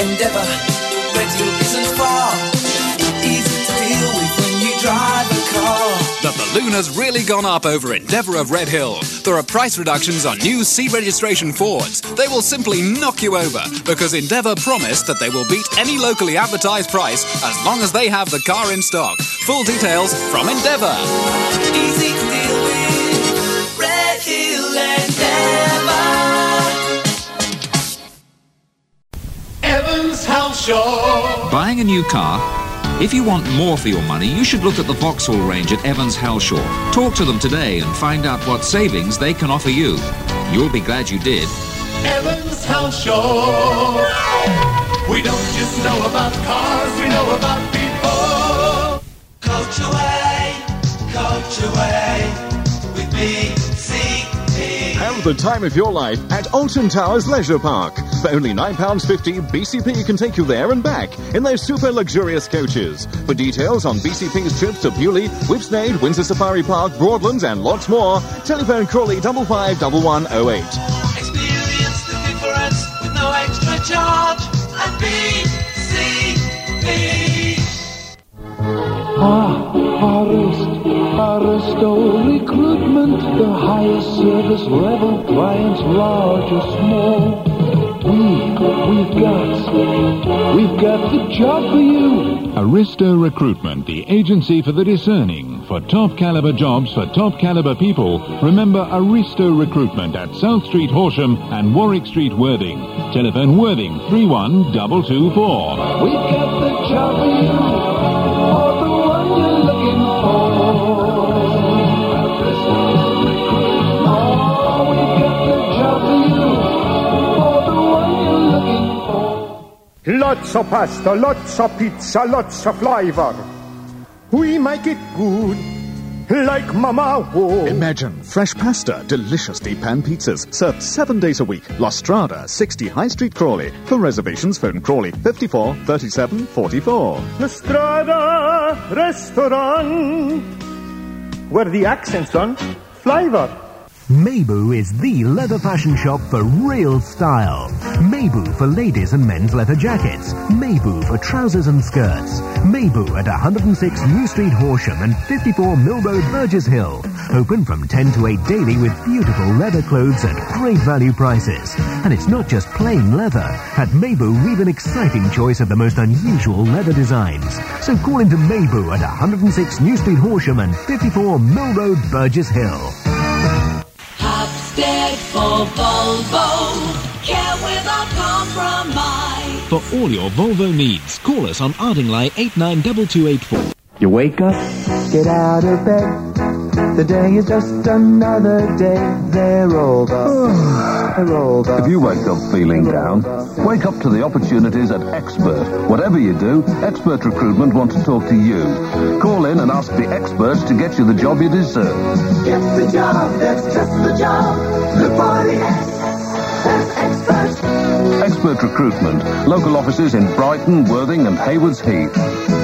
Endeavour, Red Hill isn't far. Easy to deal with when you drive a car. The balloon has really gone up over Endeavour of Red Hill. There are price reductions on new C-registration Fords. They will simply knock you over because Endeavour promised that they will beat any locally advertised price as long as they have the car in stock. Full details from Endeavour. Easy to deal with. Red Hill Endeavour. Evans Halshaw. Buying a new car? If you want more for your money, you should look at the Vauxhall range at Evans Halshaw. Talk to them today and find out what savings they can offer you. You'll be glad you did. Evans Halshaw. We don't just know about cars, we know about people. Coach away with BCP. Have the time of your life at Alton Towers Leisure Park. For only £9.50, BCP can take you there and back in their super luxurious coaches. For details on BCP's trips to Bewley, Whipsnade, Windsor Safari Park, Broadlands and lots more, telephone Crawley 551108. Experience the difference with no extra charge at BCP. Aristo Recruitment, the highest service level, clients large or small. We've got the job for you. Aristo Recruitment, the agency for the discerning. For top caliber jobs for top caliber people, remember Aristo Recruitment at South Street Horsham and Warwick Street Worthing. Telephone Worthing 31224. We've got the job for you, or the one you're looking for. Aristo Recruitment. Oh, we've got the job for you, or the one you're looking for. Lots of pasta, lots of pizza, lots of flavor. We make it good, like Mama would. Imagine fresh pasta, deliciously pan pizzas, served 7 days a week. La Strada, 60 High Street, Crawley. For reservations, phone Crawley 54 37 44. La Strada Restaurant, where the accent's on flavor. Mabou is the leather fashion shop for real style. Mabou for ladies and men's leather jackets. Mabou for trousers and skirts. Mabou at 106 New Street, Horsham and 54 Mill Road, Burgess Hill. Open from 10 to 8 daily with beautiful leather clothes at great value prices. And it's not just plain leather. At Mabou, we've an exciting choice of the most unusual leather designs. So call into Mabou at 106 New Street, Horsham and 54 Mill Road, Burgess Hill. Upstead for Volvo, care without compromise. For all your Volvo needs, call us on Ardingly 892284. You wake up, get out of bed. The day is just another day. They're all gone. They're all gone. If you wake up feeling down, wake up to the opportunities at Expert. Whatever you do, Expert Recruitment want to talk to you. Call in and ask the experts to get you the job you deserve. Get the job, that's just the job. Look for the S, that's Expert. Expert Recruitment. Local offices in Brighton, Worthing and Haywards Heath.